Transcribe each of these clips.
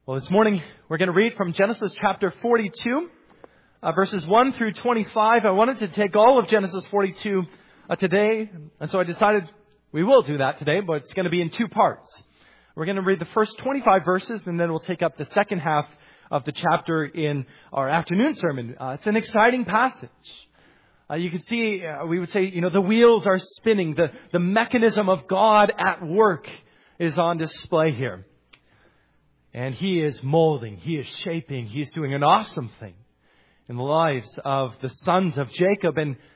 Well, this morning we're going to read from Genesis chapter 42, verses 1 through 25. I wanted to take all of Genesis 42 today, and so I decided we will do that today, but it's going to be in two parts. We're going to read the first 25 verses, and then we'll take up the second half of the chapter in our afternoon sermon. It's an exciting passage. You can see, we would say, the wheels are spinning. The mechanism of God at work is on display here. And He is molding, He is shaping, He is doing an awesome thing in the lives of the sons of Jacob.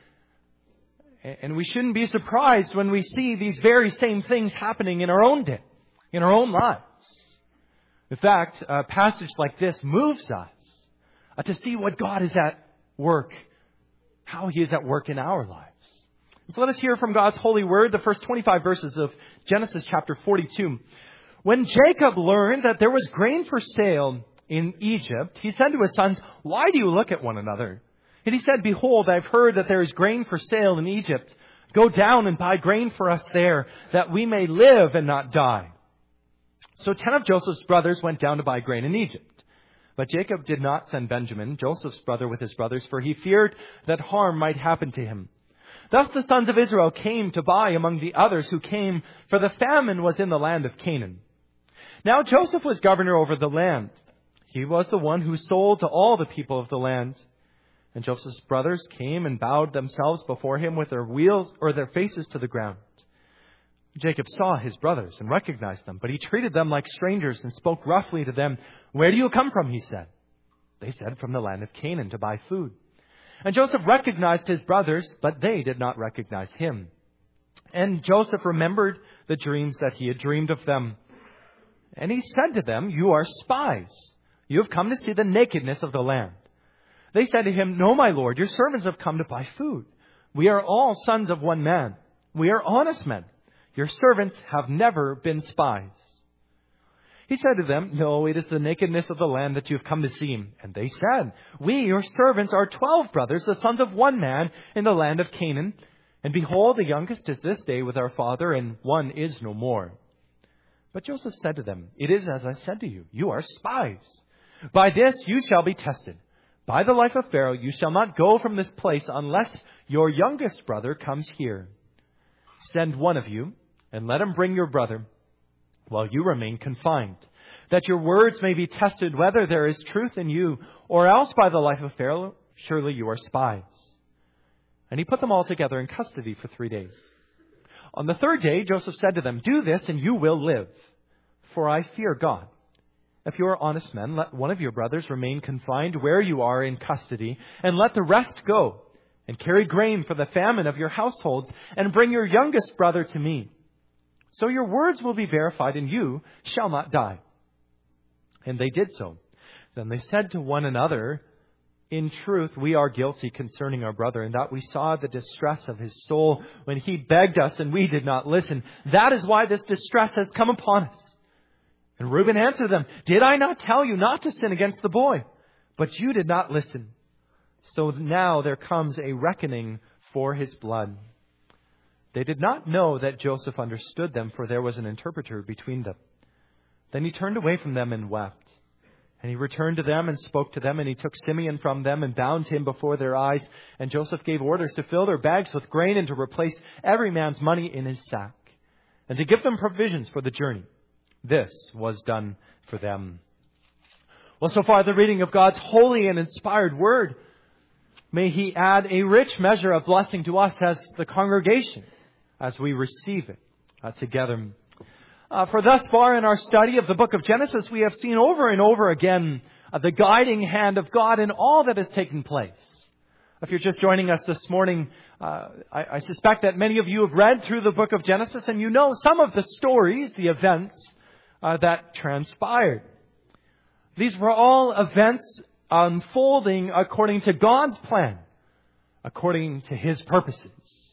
And we shouldn't be surprised when we see these very same things happening in our own day, in our own lives. In fact, a passage like this moves us to see what God is at work, how He is at work in our lives. So let us hear from God's holy word, the first 25 verses of Genesis chapter 42. When Jacob learned that there was grain for sale in Egypt, he said to his sons, "Why do you look at one another?" And he said, "Behold, I've heard that there is grain for sale in Egypt. Go down and buy grain for us there, that we may live and not die." So 10 of Joseph's brothers went down to buy grain in Egypt. But Jacob did not send Benjamin, Joseph's brother, with his brothers, for he feared that harm might happen to him. Thus the sons of Israel came to buy among the others who came, for the famine was in the land of Canaan. Now Joseph was governor over the land. He was the one who sold to all the people of the land. And Joseph's brothers came and bowed themselves before him with their faces to the ground. Jacob saw his brothers and recognized them, but he treated them like strangers and spoke roughly to them. "Where do you come from?" he said. They said, "From the land of Canaan to buy food." And Joseph recognized his brothers, but they did not recognize him. And Joseph remembered the dreams that he had dreamed of them. And he said to them, "You are spies. You have come to see the nakedness of the land." They said to him, "No, my lord, your servants have come to buy food. We are all sons of one man. We are honest men. Your servants have never been spies." He said to them, "No, it is the nakedness of the land that you have come to see." And they said, "We, your servants, are 12 brothers, the sons of one man in the land of Canaan. And behold, the youngest is this day with our father, and one is no more." But Joseph said to them, "It is as I said to you, you are spies. By this you shall be tested. By the life of Pharaoh, you shall not go from this place unless your youngest brother comes here. Send one of you, and let him bring your brother, while you remain confined, that your words may be tested whether there is truth in you, or else by the life of Pharaoh, surely you are spies." And he put them all together in custody for 3 days. On the third day, Joseph said to them, "Do this and you will live, for I fear God. If you are honest men, let one of your brothers remain confined where you are in custody, and let the rest go, and carry grain for the famine of your households, and bring your youngest brother to me. So your words will be verified, and you shall not die." And they did so. Then they said to one another, "In truth, we are guilty concerning our brother, in that we saw the distress of his soul when he begged us, and we did not listen. That is why this distress has come upon us." And Reuben answered them, "Did I not tell you not to sin against the boy? But you did not listen. So now there comes a reckoning for his blood." They did not know that Joseph understood them, for there was an interpreter between them. Then he turned away from them and wept. And he returned to them and spoke to them, and he took Simeon from them and bound him before their eyes. And Joseph gave orders to fill their bags with grain and to replace every man's money in his sack, and to give them provisions for the journey. This was done for them. Well, so far the reading of God's holy and inspired word. May He add a rich measure of blessing to us as the congregation, as we receive it together. For thus far in our study of the book of Genesis, we have seen over and over again the guiding hand of God in all that has taken place. If you're just joining us this morning, I suspect that many of you have read through the book of Genesis, and you know some of the stories, the events that transpired. These were all events unfolding according to God's plan, according to His purposes.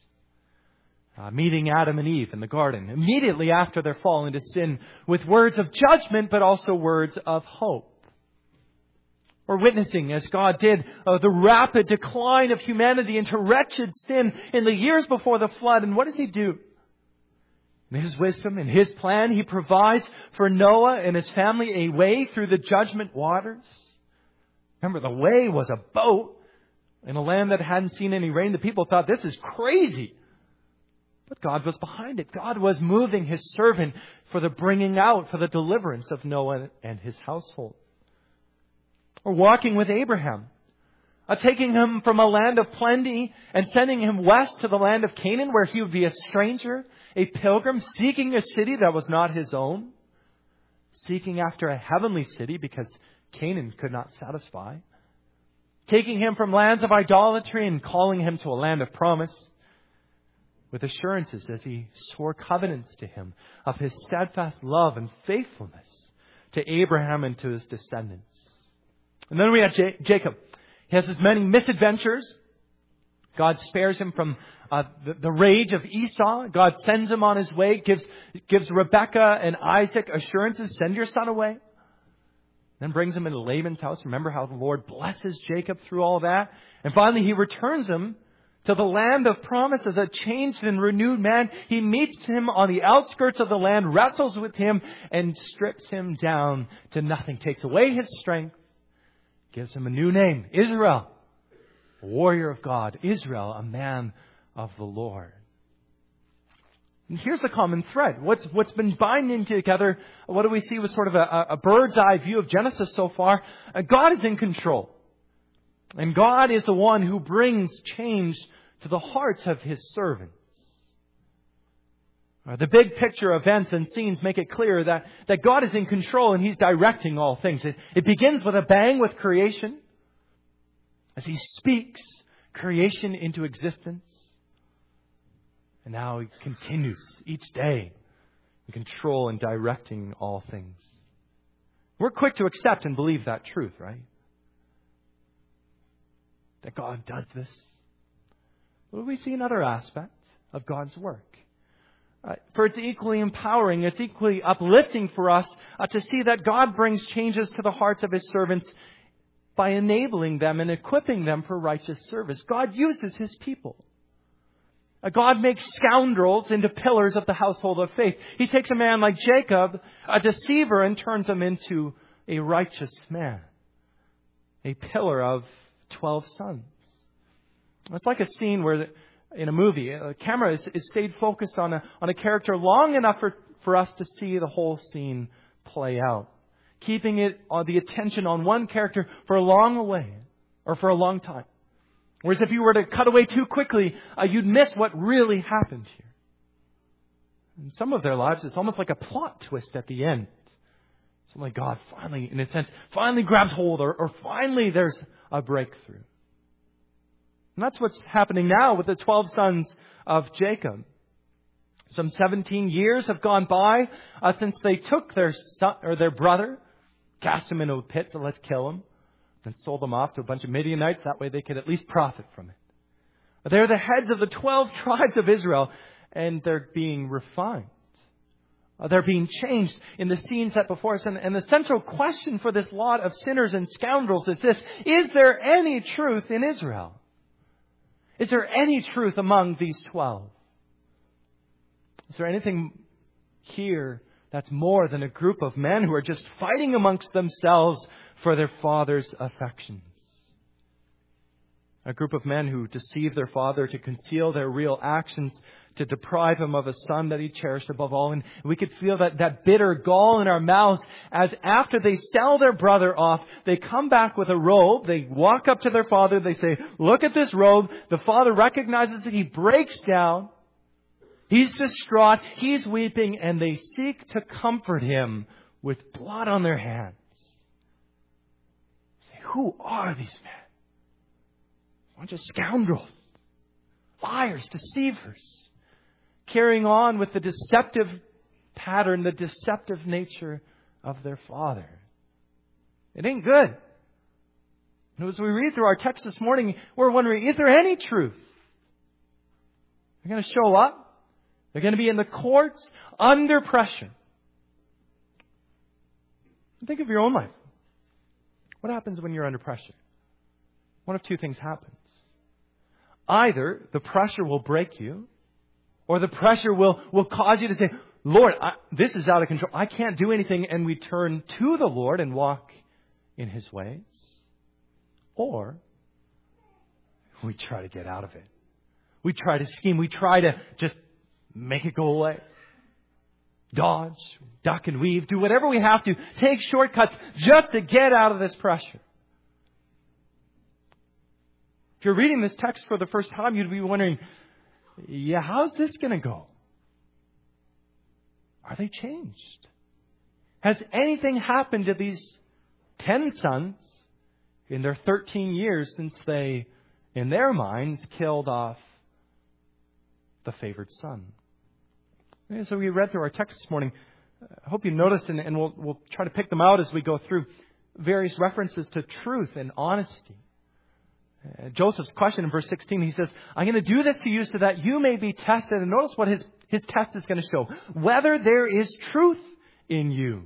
Meeting Adam and Eve in the garden immediately after their fall into sin, with words of judgment, but also words of hope. Or witnessing, as God did, the rapid decline of humanity into wretched sin in the years before the flood. And what does He do? In His wisdom, in His plan, He provides for Noah and his family a way through the judgment waters. Remember, the way was a boat in a land that hadn't seen any rain. The people thought, this is crazy. But God was behind it. God was moving His servant for the bringing out, for the deliverance of Noah and his household. Or walking with Abraham, taking him from a land of plenty and sending him west to the land of Canaan, where he would be a stranger, a pilgrim, seeking a city that was not his own, seeking after a heavenly city because Canaan could not satisfy, taking him from lands of idolatry and calling him to a land of promise, with assurances as He swore covenants to him of His steadfast love and faithfulness to Abraham and to his descendants. And then we have Jacob. He has his many misadventures. God spares him from the rage of Esau. God sends him on his way, gives Rebekah and Isaac assurances, send your son away. Then brings him into Laban's house. Remember how the Lord blesses Jacob through all that. And finally He returns him to the land of promise as a changed and renewed man. He meets him on the outskirts of the land, wrestles with him, and strips him down to nothing. Takes away his strength, gives him a new name, Israel, a warrior of God. Israel, a man of the Lord. And here's the common thread. What's been binding together, what do we see with sort of a bird's eye view of Genesis so far? God is in control. And God is the one who brings change to the hearts of His servants. The big picture events and scenes make it clear that God is in control and He's directing all things. It begins with a bang with creation, as He speaks creation into existence. And now He continues each day in control and directing all things. We're quick to accept and believe that truth, right? That God does this. But we see another aspect of God's work. For it's equally empowering, it's equally uplifting for us to see that God brings changes to the hearts of His servants by enabling them and equipping them for righteous service. God uses His people. God makes scoundrels into pillars of the household of faith. He takes a man like Jacob, a deceiver, and turns him into a righteous man. A pillar of 12 sons. It's like a scene where, in a movie, a camera is stayed focused on a character long enough for us to see the whole scene play out. Keeping the attention on one character for a long time. Whereas if you were to cut away too quickly, you'd miss what really happened here. In some of their lives, it's almost like a plot twist at the end. It's like God finally, in a sense, grabs hold or finally there's a breakthrough. And that's what's happening now with the 12 sons of Jacob. Some 17 years have gone by since they took their son, or their brother, cast him into a pit to let's kill him, and sold them off to a bunch of Midianites. That way they could at least profit from it. They're the heads of the 12 tribes of Israel, and they're being refined. They're being changed in the scene set before us. And the central question for this lot of sinners and scoundrels is this: is there any truth in Israel? Is there any truth among these 12? Is there anything here that's more than a group of men who are just fighting amongst themselves for their father's affections? A group of men who deceive their father to conceal their real actions, to deprive him of a son that he cherished above all. And we could feel that bitter gall in our mouths as after they sell their brother off, they come back with a robe. They walk up to their father. They say, look at this robe. The father recognizes it. He breaks down. He's distraught. He's weeping. And they seek to comfort him with blood on their hands. Say, who are these men? A bunch of scoundrels, liars, deceivers, carrying on with the deceptive pattern, the deceptive nature of their father. It ain't good. And as we read through our text this morning, we're wondering, is there any truth? They're going to show up. They're going to be in the courts under pressure. Think of your own life. What happens when you're under pressure? One of two things happens. Either the pressure will break you, or the pressure will cause you to say, Lord, this is out of control. I can't do anything. And we turn to the Lord and walk in His ways. Or we try to get out of it. We try to scheme. We try to just make it go away. Dodge, duck and weave, do whatever we have to. Take shortcuts just to get out of this pressure. If you're reading this text for the first time, you'd be wondering, yeah, how's this going to go? Are they changed? Has anything happened to these 10 sons in their 13 years since they, in their minds, killed off the favored son? And so we read through our text this morning. I hope you noticed, and we'll try to pick them out as we go through various references to truth and honesty. Joseph's question in verse 16, he says, I'm going to do this to you so that you may be tested. And notice what his test is going to show. Whether there is truth in you.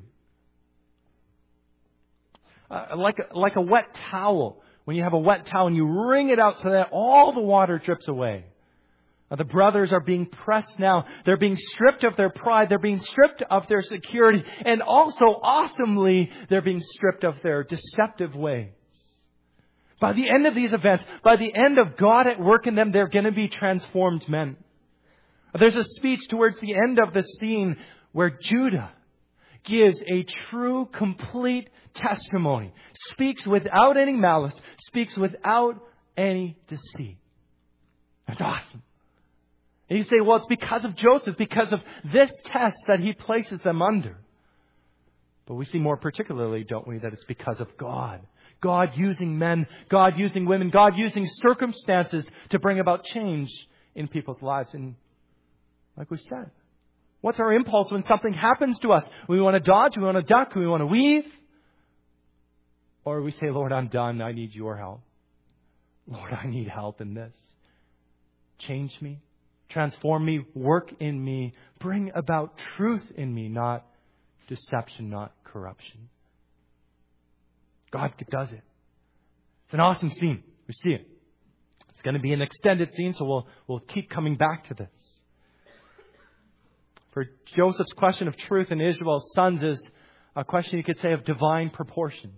Like a wet towel. When you have a wet towel and you wring it out so that all the water drips away. The brothers are being pressed now. They're being stripped of their pride. They're being stripped of their security. And also, awesomely, they're being stripped of their deceptive ways. By the end of these events, by the end of God at work in them, they're going to be transformed men. There's a speech towards the end of the scene where Judah gives a true, complete testimony. Speaks without any malice. Speaks without any deceit. That's awesome. And you say, well, it's because of Joseph, because of this test that he places them under. But we see more particularly, don't we, that it's because of God. God using men, God using women, God using circumstances to bring about change in people's lives. And like we said, what's our impulse when something happens to us? We want to dodge, we want to duck, we want to weave. Or we say, Lord, I'm done. I need your help. Lord, I need help in this. Change me, transform me, work in me, bring about truth in me, not deception, not corruption. God does it. It's an awesome scene. We see it. It's going to be an extended scene, so we'll keep coming back to this. For Joseph's question of truth in Israel's sons is a question you could say of divine proportions.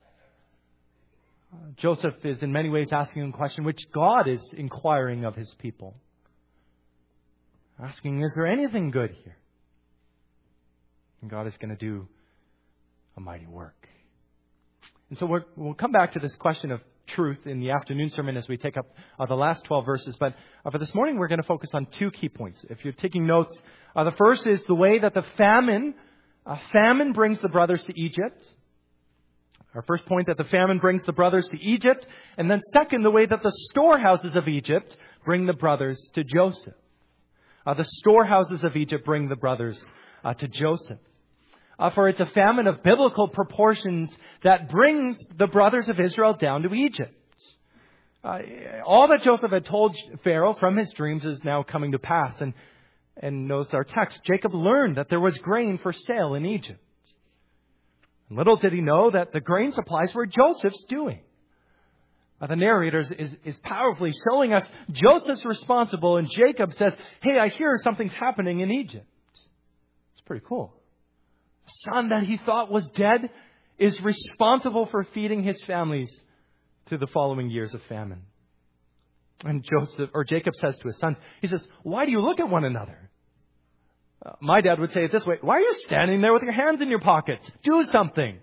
Joseph is in many ways asking a question which God is inquiring of His people. Asking, is there anything good here? And God is going to do a mighty work. And so we'll come back to this question of truth in the afternoon sermon as we take up the last 12 verses. But for this morning, we're going to focus on two key points. If you're taking notes, the first is the way that the famine brings the brothers to Egypt. Our first point, that the famine brings the brothers to Egypt. And then second, the way that the storehouses of Egypt bring the brothers to Joseph. The storehouses of Egypt bring the brothers to Joseph. For it's a famine of biblical proportions that brings the brothers of Israel down to Egypt. All that Joseph had told Pharaoh from his dreams is now coming to pass. And notice our text, Jacob learned that there was grain for sale in Egypt. And little did he know that the grain supplies were Joseph's doing. The narrator is powerfully showing us Joseph's responsible, and Jacob says, hey, I hear something's happening in Egypt. It's pretty cool. The son that he thought was dead is responsible for feeding his families through the following years of famine. And Jacob says to his sons, he says, why do you look at one another? My dad would say it this way, why are you standing there with your hands in your pockets? Do something.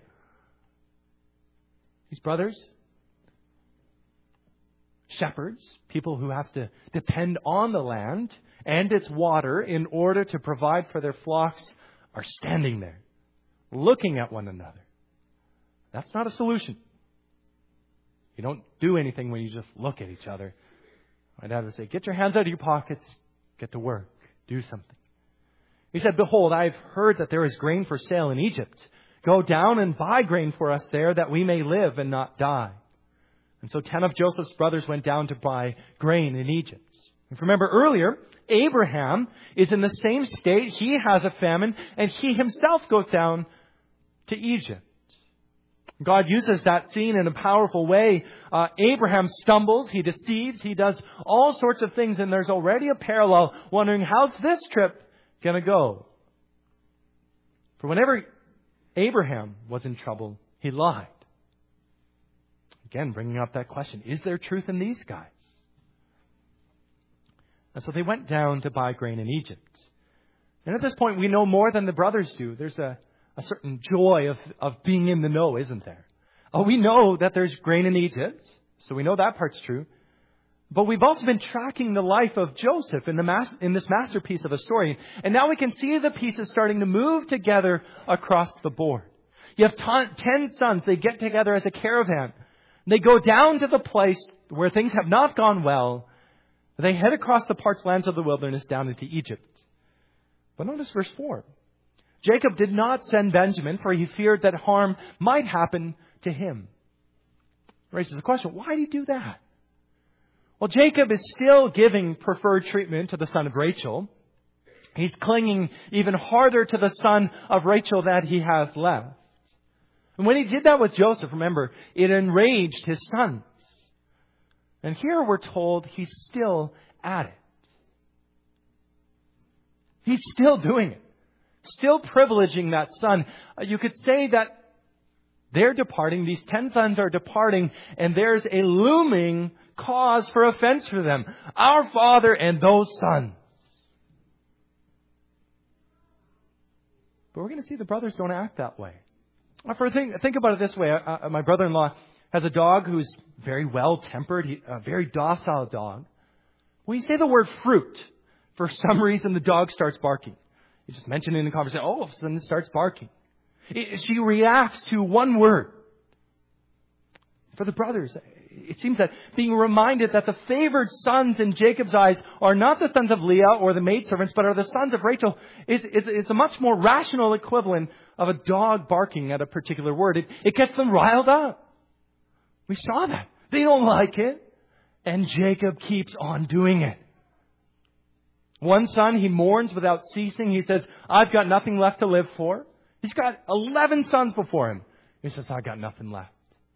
These brothers, shepherds, people who have to depend on the land and its water in order to provide for their flocks, are standing there, looking at one another. That's not a solution. You don't do anything when you just look at each other. My dad would say, get your hands out of your pockets, get to work, do something. He said, behold, I have heard that there is grain for sale in Egypt. Go down and buy grain for us there, that we may live and not die. And so 10 of Joseph's brothers went down to buy grain in Egypt. If you remember earlier, Abraham is in the same state. He has a famine, and he himself goes down to Egypt. God uses that scene in a powerful way. Abraham stumbles, he deceives, he does all sorts of things, and there's already a parallel wondering, how's this trip going to go? For whenever Abraham was in trouble, he lied. Again, bringing up that question, is there truth in these guys? And so they went down to buy grain in Egypt. And at this point, we know more than the brothers do. There's a certain joy of being in the know, isn't there? Oh, we know that there's grain in Egypt, so we know that part's true. But we've also been tracking the life of Joseph in this masterpiece of a story. And now we can see the pieces starting to move together across the board. You have 10 sons. They get together as a caravan. They go down to the place where things have not gone well. They head across the parched lands of the wilderness down into Egypt. But notice verse 4. Jacob did not send Benjamin, for he feared that harm might happen to him. Raises the question, why did he do that? Well, Jacob is still giving preferred treatment to the son of Rachel. He's clinging even harder to the son of Rachel that he has left. And when he did that with Joseph, remember, it enraged his sons. And here we're told he's still at it. He's still doing it. Still privileging that son. You could say that they're departing. These 10 sons are departing. And there's a looming cause for offense for them. Our father and those sons. But we're going to see the brothers don't act that way. Think about it this way. My brother-in-law has a dog who's very well-tempered, a very docile dog. When you say the word fruit, for some reason the dog starts barking. You just mention it in the conversation. All of a sudden it starts barking. She reacts to one word. For the brothers, it seems that being reminded that the favored sons in Jacob's eyes are not the sons of Leah or the maidservants, but are the sons of Rachel, it's a much more rational equivalent of a dog barking at a particular word. It gets them riled up. We saw that. They don't like it. And Jacob keeps on doing it. One son, he mourns without ceasing. He says, I've got nothing left to live for. He's got 11 sons before him. He says, I've got nothing left.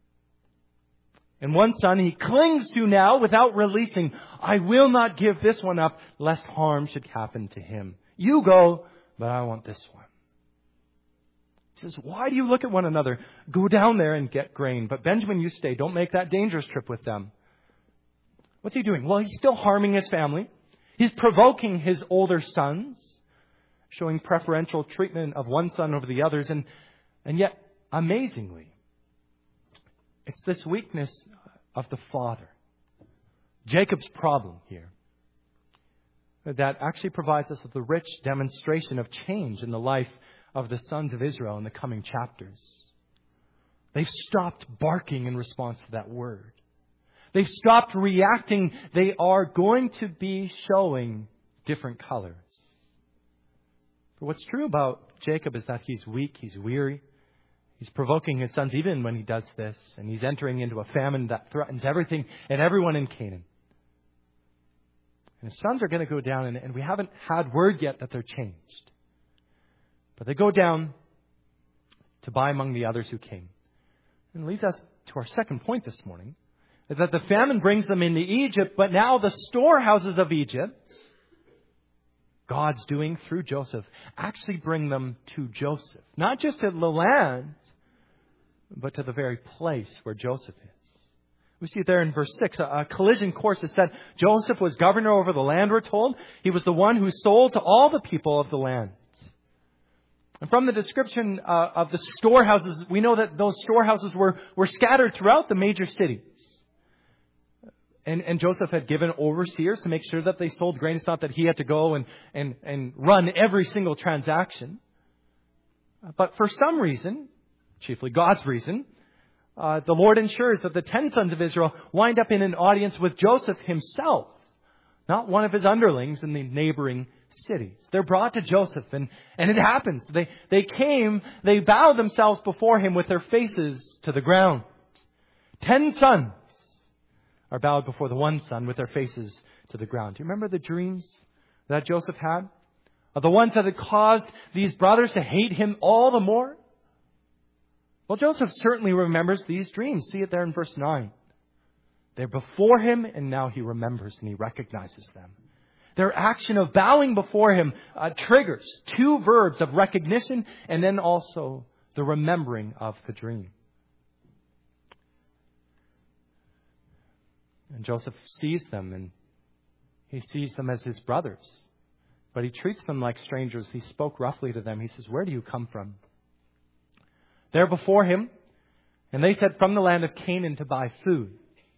And one son he clings to now without releasing. I will not give this one up lest harm should happen to him. You go, but I want this one. He says, why do you look at one another? Go down there and get grain. But Benjamin, you stay. Don't make that dangerous trip with them. What's he doing? Well, he's still harming his family. He's provoking his older sons, showing preferential treatment of one son over the others. And yet, amazingly, it's this weakness of the father, Jacob's problem here, that actually provides us with a rich demonstration of change in the life of the sons of Israel in the coming chapters. They've stopped barking in response to that word. They've stopped reacting. They are going to be showing different colors. But what's true about Jacob is that he's weak, he's weary. He's provoking his sons even when he does this. And he's entering into a famine that threatens everything and everyone in Canaan. And his sons are going to go down, and we haven't had word yet that they're changed. But they go down to buy among the others who came. And it leads us to our second point this morning, is that the famine brings them into Egypt, but now the storehouses of Egypt, God's doing through Joseph, actually bring them to Joseph. Not just to the land, but to the very place where Joseph is. We see it there in verse 6. A collision course is said. Joseph was governor over the land, we're told. He was the one who sold to all the people of the land. And from the description of the storehouses, we know that those storehouses were scattered throughout the major cities. And Joseph had given overseers to make sure that they sold grain. It's not that he had to go and run every single transaction. But for some reason, chiefly God's reason, the Lord ensures that the 10 sons of Israel wind up in an audience with Joseph himself, not one of his underlings in the neighboring cities. They're brought to Joseph, and it happens. They came, they bowed themselves before him with their faces to the ground. 10 sons are bowed before the one son with their faces to the ground. Do you remember the dreams that Joseph had? The ones that had caused these brothers to hate him all the more? Well, Joseph certainly remembers these dreams. See it there in verse 9. They're before him, and now he remembers and he recognizes them. Their action of bowing before Him triggers two verbs of recognition and then also the remembering of the dream. And Joseph sees them, and he sees them as his brothers. But he treats them like strangers. He spoke roughly to them. He says, "Where do you come from?" They're before him, and they said, "From the land of Canaan to buy food."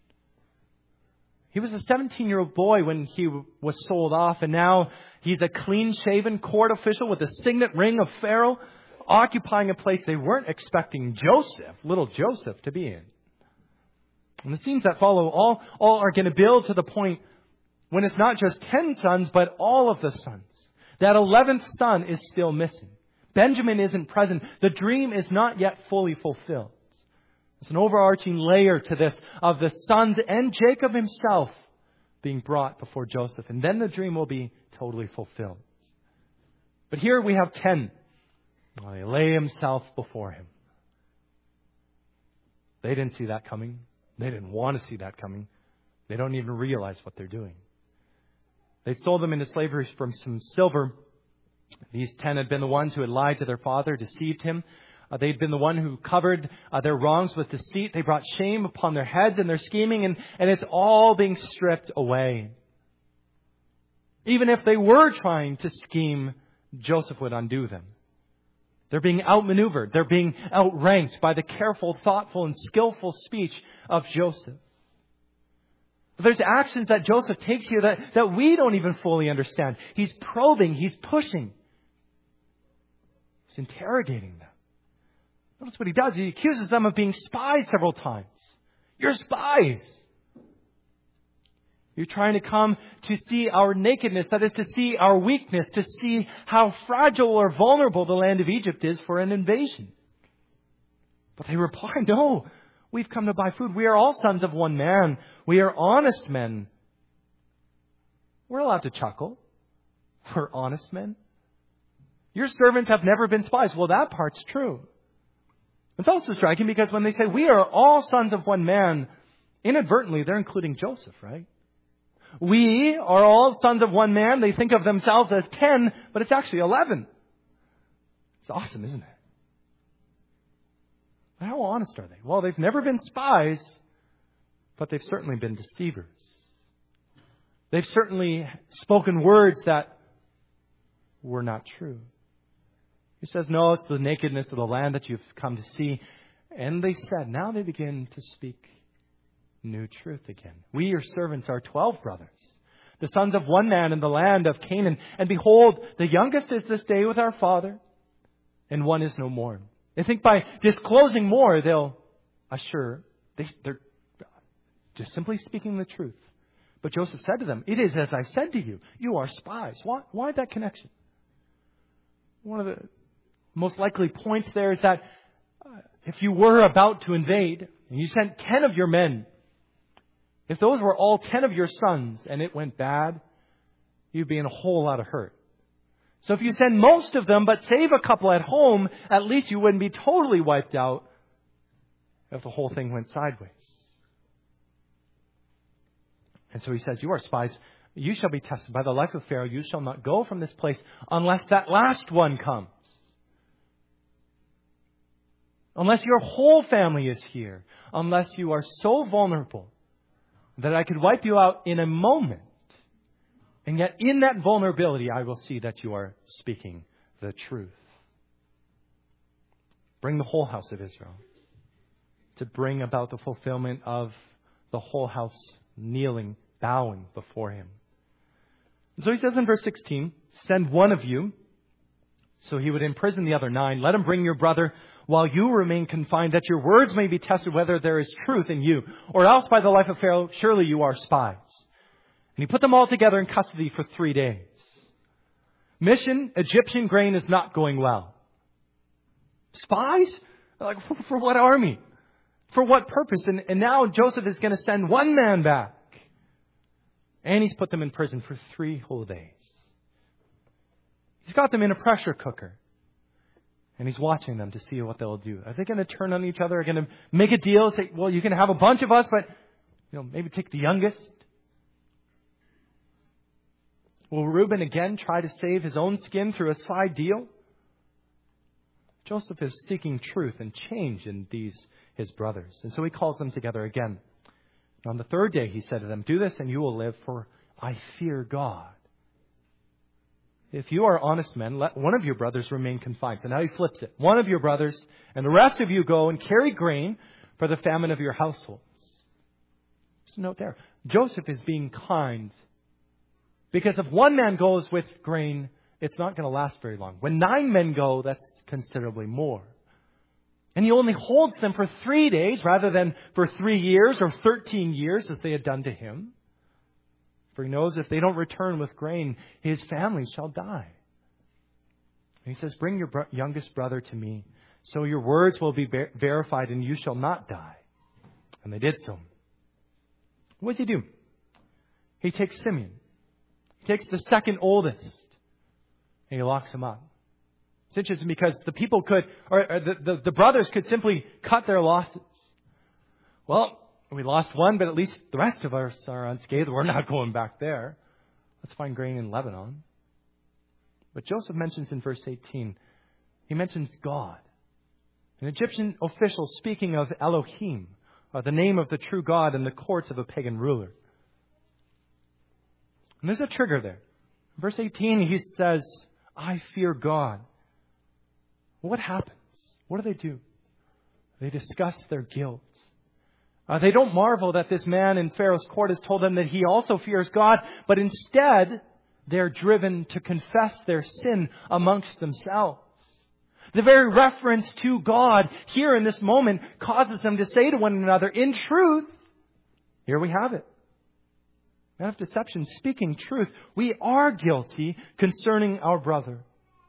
He was a 17-year-old boy when he was sold off, and now he's a clean-shaven court official with a signet ring of Pharaoh, occupying a place they weren't expecting little Joseph, to be in. And the scenes that follow all are going to build to the point when it's not just 10 sons, but all of the sons. That 11th son is still missing. Benjamin isn't present. The dream is not yet fully fulfilled. There's an overarching layer to this of the sons and Jacob himself being brought before Joseph. And then the dream will be totally fulfilled. But here we have 10. They lay himself before him. They didn't see that coming. They didn't want to see that coming. They don't even realize what they're doing. They sold them into slavery for some silver. These 10 had been the ones who had lied to their father, deceived him. They'd been the one who covered their wrongs with deceit. They brought shame upon their heads and their scheming, and it's all being stripped away. Even if they were trying to scheme, Joseph would undo them. They're being outmaneuvered. They're being outranked by the careful, thoughtful, and skillful speech of Joseph. There's actions that Joseph takes here that we don't even fully understand. He's probing. He's pushing. He's interrogating them. Notice what he does. He accuses them of being spies several times. You're spies. You're trying to come to see our nakedness, that is to see our weakness, to see how fragile or vulnerable the land of Egypt is for an invasion. But they reply, "No, we've come to buy food. We are all sons of one man. We are honest men." We're allowed to chuckle. We're honest men. Your servants have never been spies. Well, that part's true. It's also striking because when they say we are all sons of one man, inadvertently they're including Joseph, right? We are all sons of one man. They think of themselves as 10, but it's actually 11. It's awesome, isn't it? How honest are they? Well, they've never been spies, but they've certainly been deceivers. They've certainly spoken words that were not true. He says, "No, it's the nakedness of the land that you've come to see." And they said, now they begin to speak new truth again. "We, your servants, are 12 brothers, the sons of one man in the land of Canaan. And behold, the youngest is this day with our father, and one is no more." They think by disclosing more, they'll assure they're just simply speaking the truth. But Joseph said to them, "It is as I said to you, you are spies." Why that connection? One of the most likely points there is that if you were about to invade and you sent 10 of your men, if those were all 10 of your sons and it went bad, you'd be in a whole lot of hurt. So if you send most of them but save a couple at home, at least you wouldn't be totally wiped out if the whole thing went sideways. And so he says, "You are spies. You shall be tested by the life of Pharaoh. You shall not go from this place unless that last one comes. Unless your whole family is here. Unless you are so vulnerable that I could wipe you out in a moment. And yet in that vulnerability, I will see that you are speaking the truth." Bring the whole house of Israel to bring about the fulfillment of the whole house kneeling, bowing before him. And so he says in verse 16, "Send one of you," so he would imprison the other 9. "Let him bring your brother while you remain confined, that your words may be tested whether there is truth in you. Or else by the life of Pharaoh, surely you are spies." And he put them all together in custody for 3 days. Mission, Egyptian grain is not going well. Spies? Like, for what army? For what purpose? And now Joseph is going to send one man back. And he's put them in prison for 3 whole days. He's got them in a pressure cooker. And he's watching them to see what they'll do. Are they going to turn on each other? Are they going to make a deal? Say, "Well, you can have a bunch of us, but maybe take the youngest." Will Reuben again try to save his own skin through a side deal? Joseph is seeking truth and change in these, his brothers. And so he calls them together again. And on the third day, he said to them, "Do this and you will live, for I fear God. If you are honest men, let one of your brothers remain confined." So now he flips it. One of your brothers and the rest of you go and carry grain for the famine of your households. Just a note there. Joseph is being kind. Because if one man goes with grain, it's not going to last very long. When 9 men go, that's considerably more. And he only holds them for 3 days rather than for 3 years or 13 years as they had done to him. For he knows if they don't return with grain, his family shall die. And he says, "Bring your youngest brother to me, so your words will be verified and you shall not die." And they did so. What does he do? He takes Simeon. He takes the second oldest and he locks him up. It's interesting because the people could, or the brothers could simply cut their losses. Well, we lost one, but at least the rest of us are unscathed. We're not going back there. Let's find grain in Lebanon. But Joseph mentions in verse 18, he mentions God. An Egyptian official speaking of Elohim, the name of the true God in the courts of a pagan ruler. And there's a trigger there. Verse 18, he says, "I fear God." What happens? What do? They discuss their guilt. They don't marvel that this man in Pharaoh's court has told them that he also fears God, but instead they're driven to confess their sin amongst themselves. The very reference to God here in this moment causes them to say to one another, in truth, here we have it. Man of deception, speaking truth, we are guilty concerning our brother.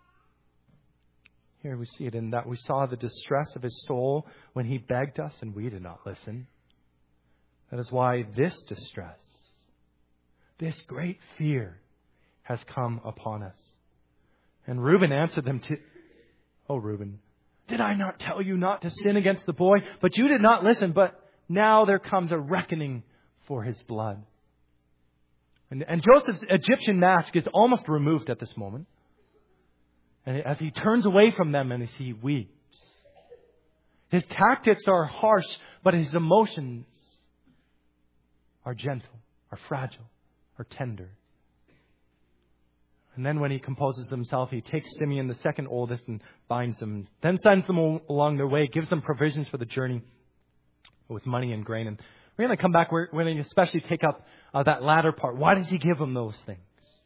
Here we see it in that we saw the distress of his soul when he begged us and we did not listen. That is why this distress, this great fear has come upon us. And Reuben answered them, "Oh, Reuben, did I not tell you not to sin against the boy? But you did not listen. But now there comes a reckoning for his blood." And Joseph's Egyptian mask is almost removed at this moment. And as he turns away from them and as he weeps, his tactics are harsh, but his emotions are gentle, are fragile, are tender. And then when he composes himself, he takes Simeon, the second oldest, and binds them, then sends them along their way, gives them provisions for the journey with money and grain. And we're going to come back, we're going to especially take up that latter part. Why does he give them those things?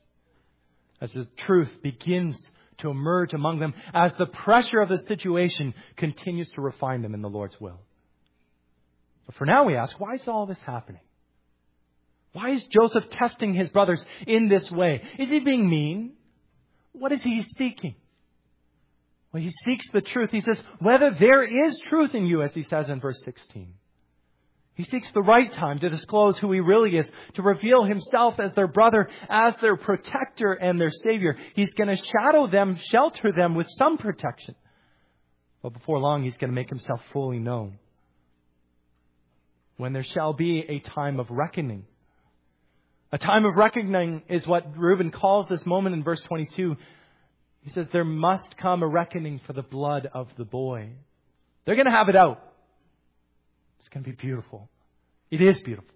As the truth begins to emerge among them, as the pressure of the situation continues to refine them in the Lord's will. But for now we ask, why is all this happening? Why is Joseph testing his brothers in this way? Is he being mean? What is he seeking? Well, he seeks the truth. He says, whether there is truth in you, as he says in verse 16. He seeks the right time to disclose who he really is, to reveal himself as their brother, as their protector and their savior. He's going to shadow them, shelter them with some protection. But before long, he's going to make himself fully known. When there shall be a time of reckoning. A time of reckoning is what Reuben calls this moment in verse 22. He says, there must come a reckoning for the blood of the boy. They're going to have it out. It's going to be beautiful. It is beautiful.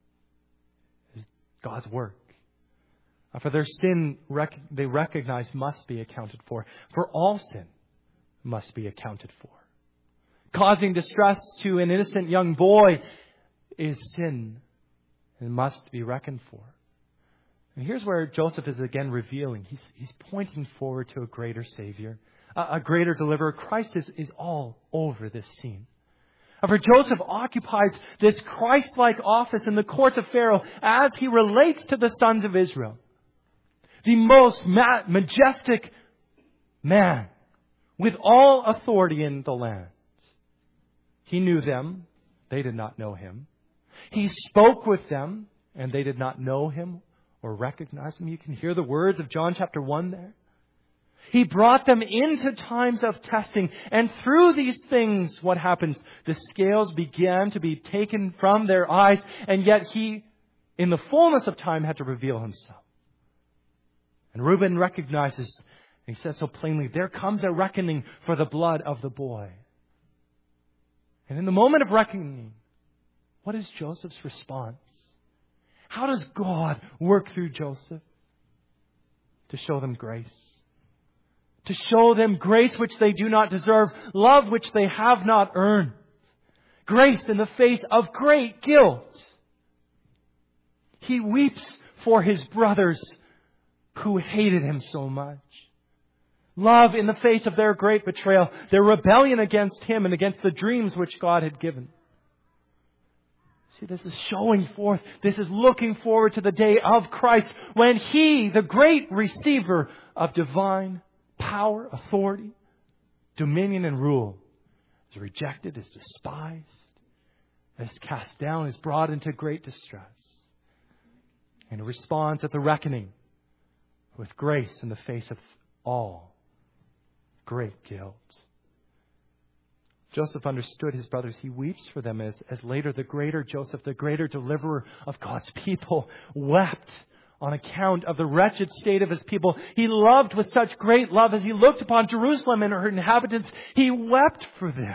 It's God's work. For their sin, they recognize must be accounted for. For all sin must be accounted for. Causing distress to an innocent young boy is sin and must be reckoned for. And here's where Joseph is again revealing. He's pointing forward to a greater Savior, a greater deliverer. Christ is all over this scene. For Joseph occupies this Christ-like office in the courts of Pharaoh as he relates to the sons of Israel. The most majestic man with all authority in the land. He knew them. They did not know him. He spoke with them and they did not know him or recognize him. You can hear the words of John chapter 1 there. He brought them into times of testing. And through these things, what happens? The scales began to be taken from their eyes. And yet he, in the fullness of time, had to reveal himself. And Reuben recognizes, and he says so plainly, there comes a reckoning for the blood of the boy. And in the moment of reckoning, what is Joseph's response? How does God work through Joseph? To show them grace. To show them grace which they do not deserve, love which they have not earned. Grace in the face of great guilt. He weeps for his brothers who hated him so much. Love in the face of their great betrayal, their rebellion against him and against the dreams which God had given. See, this is showing forth, this is looking forward to the day of Christ when He, the great receiver of divine power, authority, dominion and rule, is rejected, is despised, is cast down, is brought into great distress. And responds at the reckoning with grace in the face of all great guilt. Joseph understood his brothers. He weeps for them as later the greater Joseph, the greater deliverer of God's people, wept on account of the wretched state of his people. He loved with such great love as he looked upon Jerusalem and her inhabitants. He wept for them.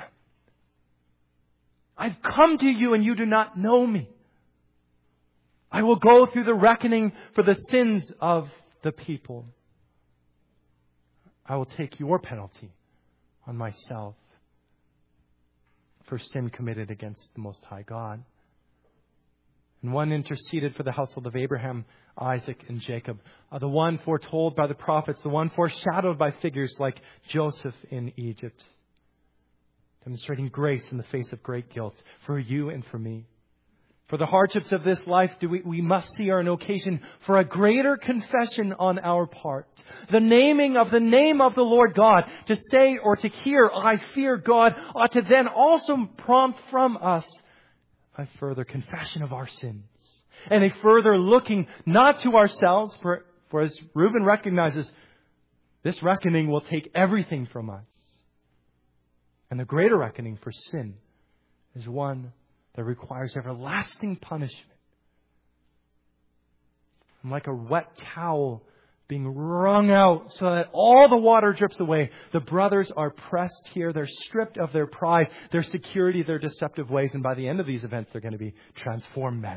I've come to you and you do not know me. I will go through the reckoning for the sins of the people. I will take your penalty on myself for sin committed against the Most High God. And one interceded for the household of Abraham, Isaac, and Jacob. The one foretold by the prophets, the one foreshadowed by figures like Joseph in Egypt. Demonstrating grace in the face of great guilt for you and for me. For the hardships of this life, we must see are an occasion for a greater confession on our part. The naming of the name of the Lord God, to say or to hear, I fear God, ought to then also prompt from us a further confession of our sins. And a further looking not to ourselves, for as Reuben recognizes, this reckoning will take everything from us. And the greater reckoning for sin is one that requires everlasting punishment. And like a wet towel being wrung out so that all the water drips away, the brothers are pressed here. They're stripped of their pride, their security, their deceptive ways. And by the end of these events, they're going to be transformed men.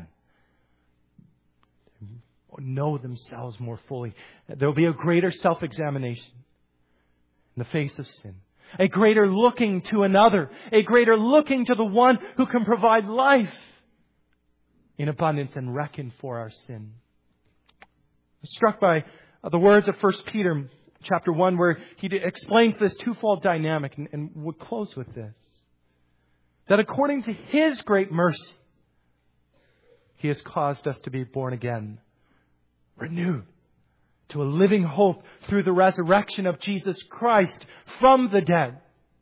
Know themselves more fully. There will be a greater self-examination in the face of sin. A greater looking to another. A greater looking to the one who can provide life in abundance and reckon for our sin. I'm struck by the words of 1 Peter chapter 1 where he explains this twofold dynamic, and we'll close with this. That according to His great mercy, He has caused us to be born again, renewed to a living hope through the resurrection of Jesus Christ from the dead.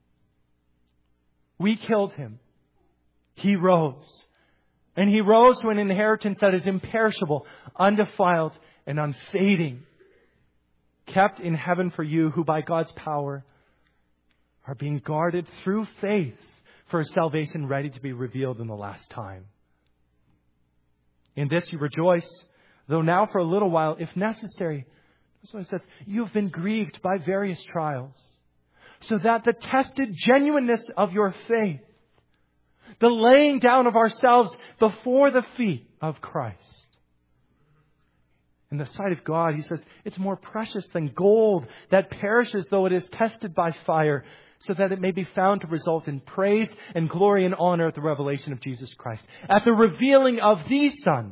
We killed Him. He rose. And He rose to an inheritance that is imperishable, undefiled, and unfading, kept in heaven for you, who by God's power are being guarded through faith for a salvation ready to be revealed in the last time. In this you rejoice, though now for a little while, if necessary, that's what it says, you have been grieved by various trials, so that the tested genuineness of your faith, the laying down of ourselves before the feet of Christ. In the sight of God, He says, it's more precious than gold that perishes though it is tested by fire, so that it may be found to result in praise and glory and honor at the revelation of Jesus Christ, at the revealing of the Son.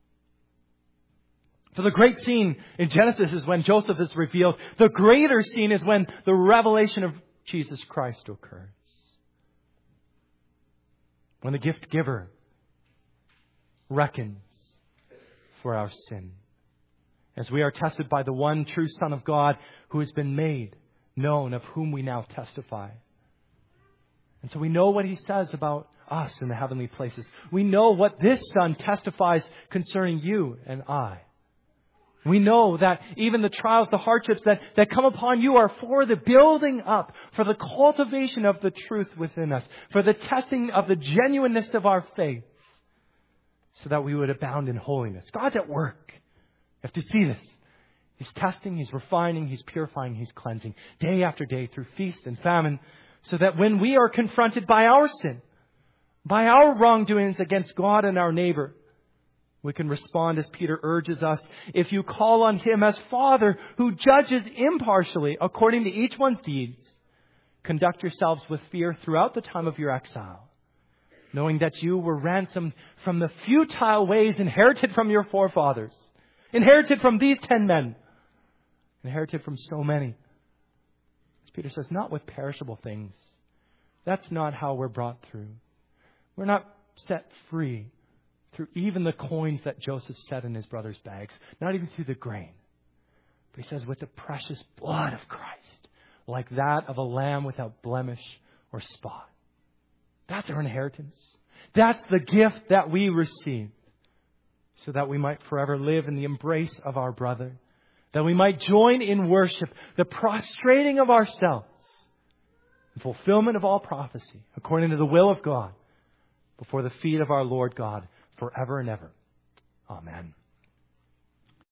For the great scene in Genesis is when Joseph is revealed. The greater scene is when the revelation of Jesus Christ occurs. When the gift giver reckons for our sin. As we are tested by the one true Son of God who has been made known, of whom we now testify. And so we know what He says about us in the heavenly places. We know what this Son testifies concerning you and I. We know that even the trials, the hardships that come upon you are for the building up, for the cultivation of the truth within us, for the testing of the genuineness of our faith, so that we would abound in holiness. God's at work. You have to see this. He's testing, He's refining, He's purifying, He's cleansing day after day through feast and famine, so that when we are confronted by our sin, by our wrongdoings against God and our neighbor, we can respond as Peter urges us. If you call on Him as Father who judges impartially according to each one's deeds, conduct yourselves with fear throughout the time of your exile, knowing that you were ransomed from the futile ways inherited from your forefathers, inherited from these 10 men, inherited from so many. As Peter says, not with perishable things. That's not how we're brought through. We're not set free through even the coins that Joseph set in his brother's bags, not even through the grain. But he says, with the precious blood of Christ, like that of a lamb without blemish or spot. That's our inheritance. That's the gift that we receive, so that we might forever live in the embrace of our brother, that we might join in worship, the prostrating of ourselves, in fulfillment of all prophecy, according to the will of God, before the feet of our Lord God, forever and ever. Amen.